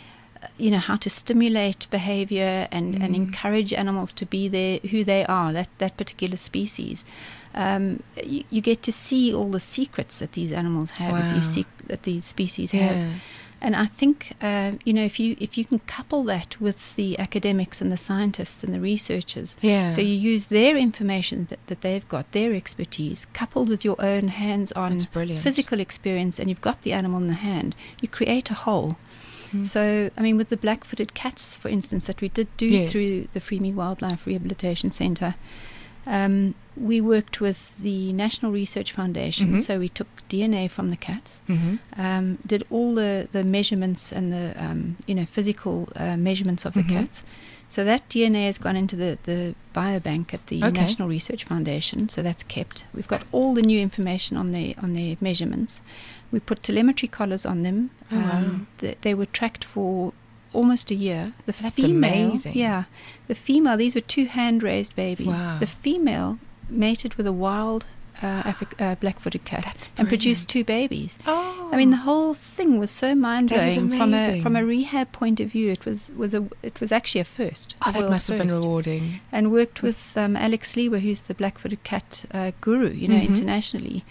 you know, how to stimulate behaviour and, and Mm. encourage animals to be there, who they are, that that particular species. Um, you, you get to see all the secrets that these animals have, that these Wow. sec- that these species have. Yeah. And I think, uh, you know, if you if you can couple that with the academics and the scientists and the researchers, Yeah. so you use their information that, that they've got, their expertise, coupled with your own hands-on That's brilliant. physical experience, and you've got the animal in the hand, you create a whole. Mm. So, I mean, with the black-footed cats, for instance, that we did do Yes. through the Freeme Wildlife Rehabilitation Centre, um, we worked with the National Research Foundation. Mhm. So we took D N A from the cats, Mhm. um, did all the, the measurements and the um, you know physical uh, measurements of the Mhm. cats. So that D N A has gone into the, the biobank at the Okay. National Research Foundation. So that's kept. We've got all the new information on their on their measurements. We put telemetry collars on them. Oh, wow. Um, th- they were tracked for almost a year. The That's female, amazing. yeah, the female. These were two hand-raised babies. Wow. The female mated with a wild uh, Afri- uh, black-footed cat That's and produced two babies. Oh. I mean, the whole thing was so mind That is blowing from a amazing. from a rehab point of view. It was was a it was actually a first. Oh, a that world must have been first. rewarding. And worked with um, Alex Lieber, who's the black-footed cat uh, guru, you know, Mhm. internationally.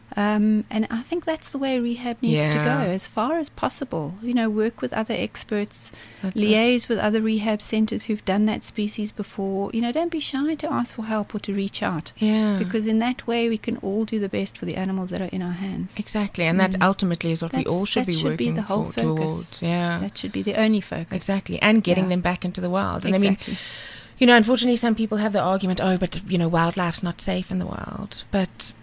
Um, and I think that's the way rehab needs to Yeah. go, as far as possible. You know, work with other experts, That's it. liaise with other rehab centres who've done that species before. You know, don't be shy to ask for help or to reach out, Yeah. because in that way we can all do the best for the animals that are in our hands. Exactly, and that Mm. ultimately is what we That's- all should that be should be working the whole for, focus. towards. Yeah, That should be the only focus. exactly, and getting Yeah. them back into the wild. And I mean, Exactly. you know, unfortunately, some people have the argument, oh, but you know, wildlife's not safe in the wild. But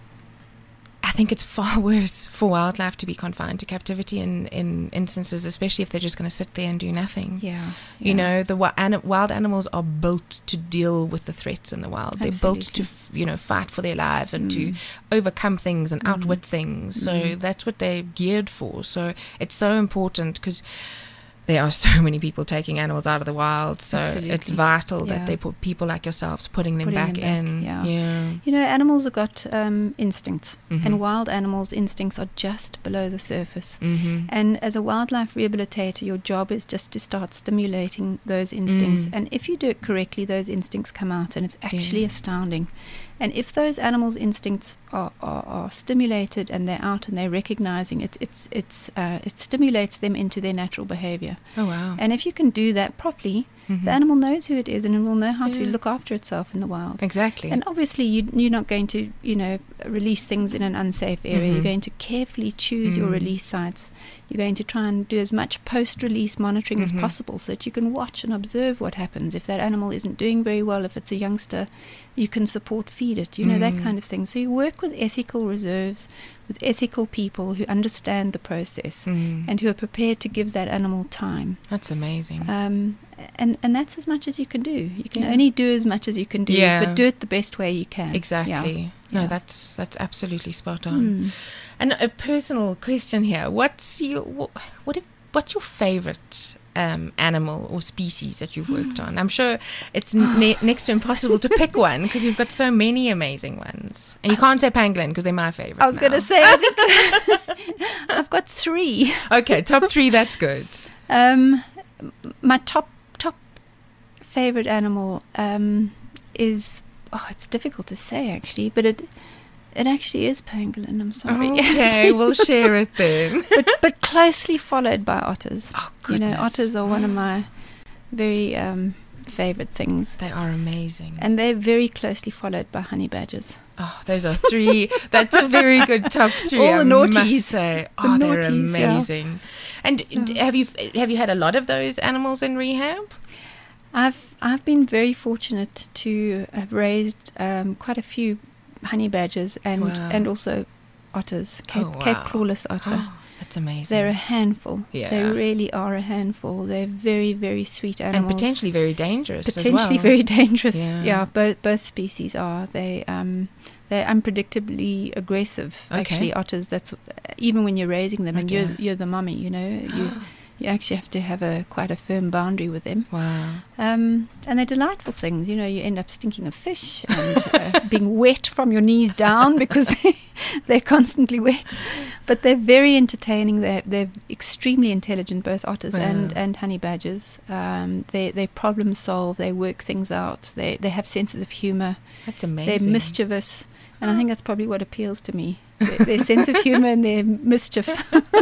I think it's far worse for wildlife to be confined to captivity in, in instances, especially if they're just going to sit there and do nothing. Yeah. You yeah. know, the wi- ani- wild animals are built to deal with the threats in the wild. They're built to, Absolutely. f- you know, fight for their lives and to Mm. overcome things and Mm. outwit things. So Mm. that's what they're geared for. So it's so important because there are so many people taking animals out of the wild. So Absolutely. it's vital Yeah. that they put people like yourselves putting them Putting back them back, in. yeah. yeah. You know, animals have got um, instincts, Mhm. and wild animals' instincts are just below the surface. Mm-hmm. And as a wildlife rehabilitator, your job is just to start stimulating those instincts. Mm. And if you do it correctly, those instincts come out, and it's actually Yeah. astounding. And if those animals' instincts are, are, are stimulated and they're out and they're recognizing it, it's it's uh, it stimulates them into their natural behavior. Oh, wow. And if you can do that properly, Mhm. the animal knows who it is and it will know how to Yeah. look after itself in the wild. Exactly. And obviously, you, you're not going to, you know, release things in an unsafe area. Mhm. You're going to carefully choose your Mm. release sites. You're going to try and do as much post-release monitoring Mhm. as possible, so that you can watch and observe what happens. If that animal isn't doing very well, if it's a youngster, you can support feed it. You know, that Mm. kind of thing. So you work with ethical reserves, with ethical people who understand the process Mm. and who are prepared to give that animal time. That's amazing. Um, and and that's as much as you can do. You can Yeah. only do as much as you can do, Yeah. but do it the best way you can. Exactly. No, Yeah. that's that's absolutely spot on. Mm. And a personal question here: What's your wh- what if, what's your favorite um, animal or species that you've worked on? I'm sure it's ne- next to impossible to pick one because you've got so many amazing ones, and you can't say pangolin because they're my favorite. I was going to now. say, I think I've got three. Okay, top three. That's good. Um, my top top favorite animal um, is oh, it's difficult to say actually, but it it actually is pangolin. I'm sorry. Okay, we'll share it then. but but closely followed by otters. Oh You know, goodness. otters are one of my very um, favorite things. They are amazing. And they're very closely followed by honey badgers. Oh, those are three. That's a very good top three. All the I naughties. must say. The Oh, they're naughties, yeah. amazing. And d have you have you had a lot of those animals in rehab? I've I've been very fortunate to have raised um, quite a few honey badgers and Wow. and also otters, Cape, Oh, wow. Cape Clawless otter. Oh, that's amazing. They're a handful. Yeah. They really are a handful. They're very, very sweet and animals. potentially very dangerous. Potentially as well. very dangerous. Yeah. Yeah, both both species are. They um they're unpredictably aggressive. Okay. Actually, otters. That's even when you're raising them, and Okay. you're you're the mummy. You know, you you actually have to have a quite a firm boundary with them. Wow. Um, and they're delightful things. You know, you end up stinking of fish and uh, being wet from your knees down because they, they're constantly wet. But they're very entertaining. They're, they're extremely intelligent, both otters Yeah. and, and honey badgers. Um, they, they problem solve. They work things out. They, they have senses of humour. That's amazing. They're mischievous. And I think that's probably what appeals to me. Their, their sense of humour and their mischief.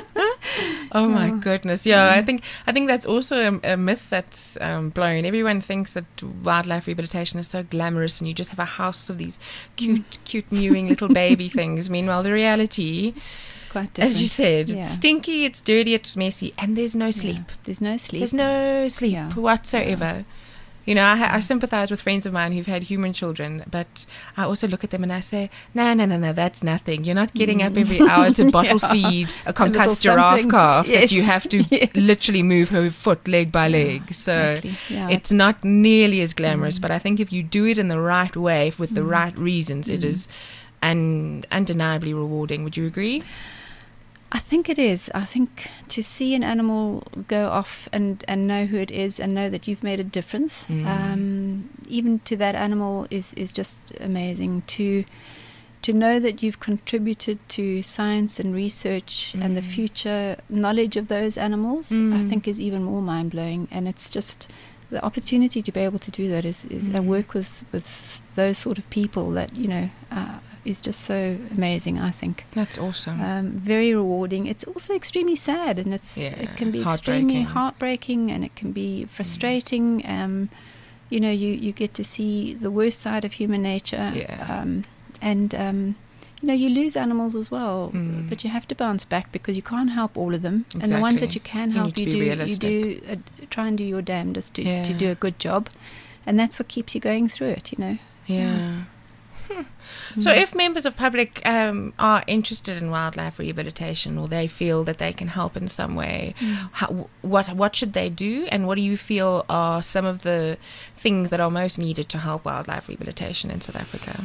Oh my Oh. goodness! Yeah, I think I think that's also a, a myth that's um, blown. Everyone thinks that wildlife rehabilitation is so glamorous, and you just have a house of these cute, cute mewing little baby things. Meanwhile, the reality, It's quite different. as you said, Yeah. it's stinky, it's dirty, it's messy, and there's no sleep. Yeah. There's no sleep. There's no sleep Yeah. whatsoever. You know, I, ha- I sympathize with friends of mine who've had human children, but I also look at them and I say, no, no, no, no, that's nothing. You're not getting up every hour to bottle Yeah. feed a little concussed giraffe something. calf that Yes. you have to Yes. literally move her foot leg by leg. So Exactly. Yeah. it's not nearly as glamorous, Mm. but I think if you do it in the right way, with the right reasons, it Mm. is un- undeniably rewarding. Would you agree? I think it is. I think to see an animal go off and, and know who it is and know that you've made a difference, Mm. um, even to that animal, is, is just amazing. To to know that you've contributed to science and research and the Mm. future knowledge of those animals, I Mm. think is even more mind blowing. And it's just the opportunity to be able to do that is, is Mm. and work with, with those sort of people that you know uh, is just so amazing. I think. That's awesome. Um, very rewarding. It's also extremely sad, and it's Yeah, it can be heartbreaking. extremely heartbreaking, and it can be frustrating. Um, you know, you, you get to see the worst side of human nature, Yeah. um, and um, you know, you lose animals as well, Mm. but you have to bounce back because you can't help all of them. And the ones that Exactly. you can You help, need to you be do realistic. you do uh, try and do your damnedest to Yeah. to do a good job, and that's what keeps you going through it. You know. Yeah. Hmm. So, if members of public um, are interested in wildlife rehabilitation, or they feel that they can help in some way, how, what what should they do, and what do you feel are some of the things that are most needed to help wildlife rehabilitation in South Africa?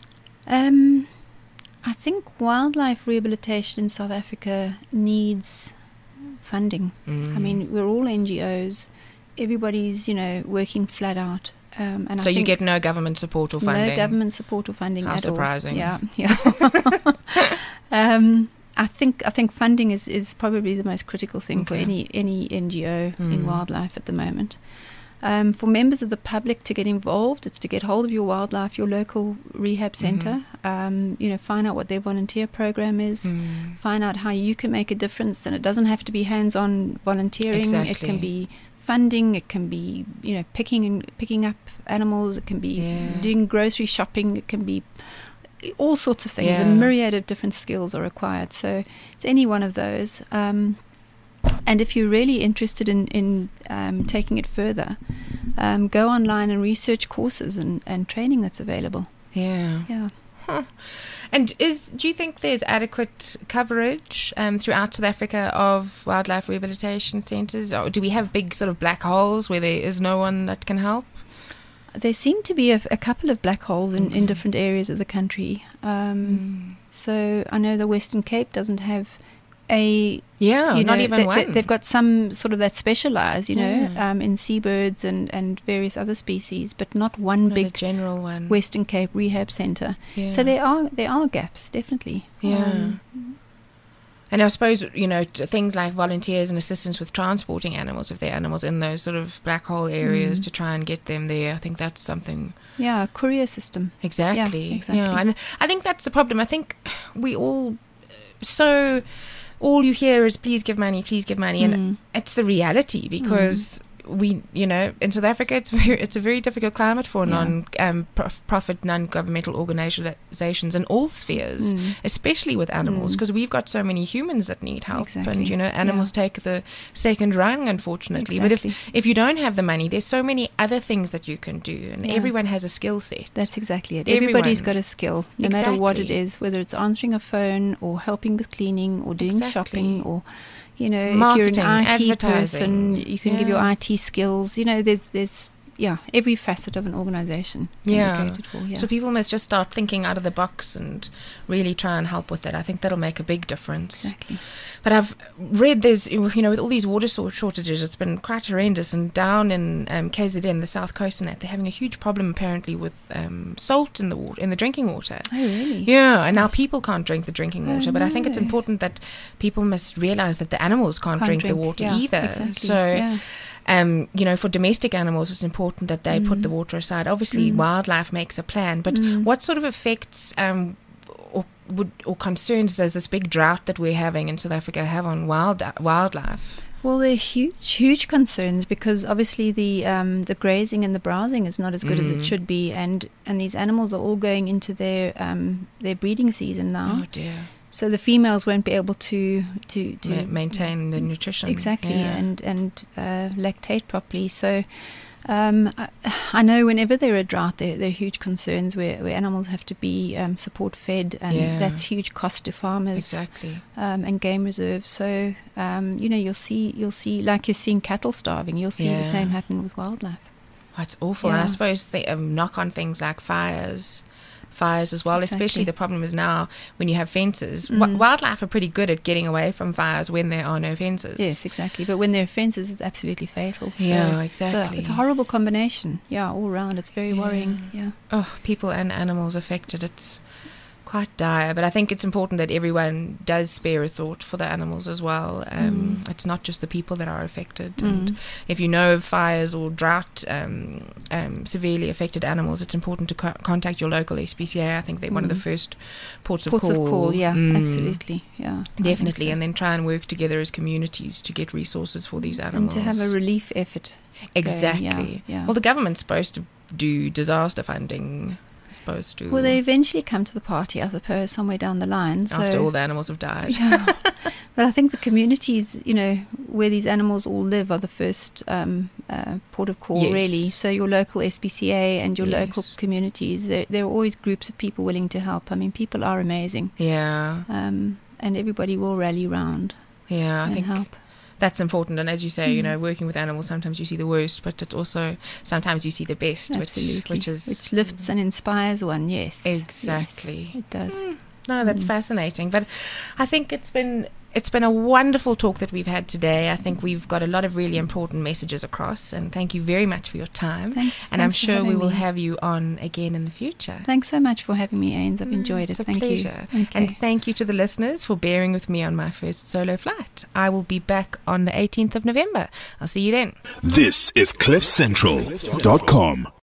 Um, I think wildlife rehabilitation in South Africa needs funding. Mm. I mean, we're all N G Os. Everybody's, you know, working flat out. Um, and so I you think get no government support or funding. no government support or funding How at surprising. all. Yeah, yeah. um, I think I think funding is, is probably the most critical thing for Okay. any any N G O Mm. in wildlife at the moment. Um, for members of the public to get involved, it's to get hold of your wildlife, your local rehab centre. Um, you know, find out what their volunteer program is. Mm. Find out how you can make a difference, and it doesn't have to be hands-on volunteering. It Exactly. can be funding. It can be, you know, picking and picking up animals. It can be Yeah. doing grocery shopping. It can be all sorts of things. Yeah. A myriad of different skills are required. So it's any one of those. Um, and if you're really interested in in um, taking it further, um, go online and research courses and, and training that's available. Yeah. Yeah. Huh. And is do you think there's adequate coverage um, throughout South Africa of wildlife rehabilitation centres, or do we have big sort of black holes where there is no one that can help? There seem to be a, a couple of black holes in, in Mhm. different areas of the country. Um, So I know the Western Cape doesn't have a Yeah, you not know, even they, one. They, they've got some sort of that specialise, you know, Yeah. um, in seabirds and, and various other species, but not one Not a big general one. Western Cape rehab centre. Yeah. So there are there are gaps, definitely. Yeah. Um, And I suppose, you know, t- things like volunteers and assistance with transporting animals, if there are animals in those sort of black hole areas, Mm. to try and get them there. I think that's something. yeah, a courier system. Exactly. Yeah, exactly. and I think that's the problem. I think we all, so all you hear is please give money, please give money. And Mm. it's the reality because we, you know, in South Africa, it's very, it's a very difficult climate for Yeah. non-profit, um, non-governmental organizations in all spheres, Mm. especially with animals, Mm. because we've got so many humans that need help, Exactly. and you know, animals Yeah. take the second rung, unfortunately. Exactly. But if if you don't have the money, there's so many other things that you can do, and Yeah. everyone has a skill set. That's exactly it. Everyone. Everybody's got a skill, no matter what it Exactly. is, whether it's answering a phone or helping with cleaning or doing Exactly. shopping or, you know, Marketing, if you're an I T advertising. person, you can give your Yeah. I T skills. You know, there's, there's, yeah, every facet of an organization can Yeah. be catered for. Yeah. So people must just start thinking out of the box and really try and help with it. I think that'll make a big difference. Exactly. But I've read there's, you know, with all these water sor- shortages, it's been quite horrendous. And down in um, K Z N, the South Coast, and that they're having a huge problem apparently with um, salt in the water, in the drinking water. Oh, really? Yeah, and now people can't drink the drinking Oh, water. But I think it's no. important that people must realize that the animals can't, Can't drink, the drink, water yeah, either. exactly, So. yeah. Um, you know, for domestic animals, it's important that they put the water aside. Obviously, Mm. wildlife makes a plan, but Mm. what sort of effects um, or would or concerns does this big drought that we're having in South Africa have on wild wildlife? Well, they're huge, huge concerns because obviously the um, the grazing and the browsing is not as good as Mm. it should be, and, and these animals are all going into their um, their breeding season now. Oh dear, So the females won't be able to to, to Ma- maintain the nutrition exactly Yeah. and and uh, lactate properly. So um, I, I know whenever there are drought, there, there are huge concerns where, where animals have to be um, support fed, and Yeah. that's huge cost to farmers exactly. um, and game reserves. So um, you know you'll see you'll see like you're seeing cattle starving. You'll see Yeah. the same happen with wildlife. Oh, it's awful, and I Yeah. suppose they um, knock on things like fires. Fires as well, Exactly. especially the problem is now when you have fences. Wi- Mm. wildlife are pretty good at getting away from fires when there are no fences. Yes, exactly. But when there are fences, it's absolutely fatal. So Yeah, it's a- exactly. It's a, horrible combination. Yeah, all round. It's very Yeah. worrying. Yeah. Oh, people and animals affected. It's quite dire, but I think it's important that everyone does spare a thought for the animals as well. Um, Mm. It's not just the people that are affected. Mm. And if you know of fires or drought um, um, severely affected animals, it's important to co- contact your local S P C A. I think they're one of the Mm. first ports of Ports call. of call, yeah, Mm. absolutely, yeah, I think Definitely, so. and then try and work together as communities to get resources for these and animals. to have a relief effort. exactly. going, yeah, yeah. Well, the government's supposed to do disaster funding. Supposed to. Well, they eventually come to the party, I suppose, somewhere down the line. So, after all the animals have died. yeah. But I think the communities, you know, where these animals all live, are the first um, uh, port of call, Yes. really. So your local S P C A and your local Yes. communities, there, there are always groups of people willing to help. I mean, people are amazing, Yeah, um, and everybody will rally round yeah, I and think help. that's important. And as you say, you Mm. know, working with animals, sometimes you see the worst, but it's also sometimes you see the best, Absolutely, which, which is which lifts and inspires one. Yes, Exactly. Yes, it does. no, that's Mm. fascinating. But I think it's been it's been a wonderful talk that we've had today. I think we've got a lot of really important messages across, and thank you very much for your time. Thanks. and I'm thanks for sure we having will me. have you on again in the future. Thanks so much for having me, Ains. I've enjoyed It's it. a Thank pleasure. you. Okay. And thank you to the listeners for bearing with me on my first solo flight. I will be back on the eighteenth of November. I'll see you then. This is cliff central dot com.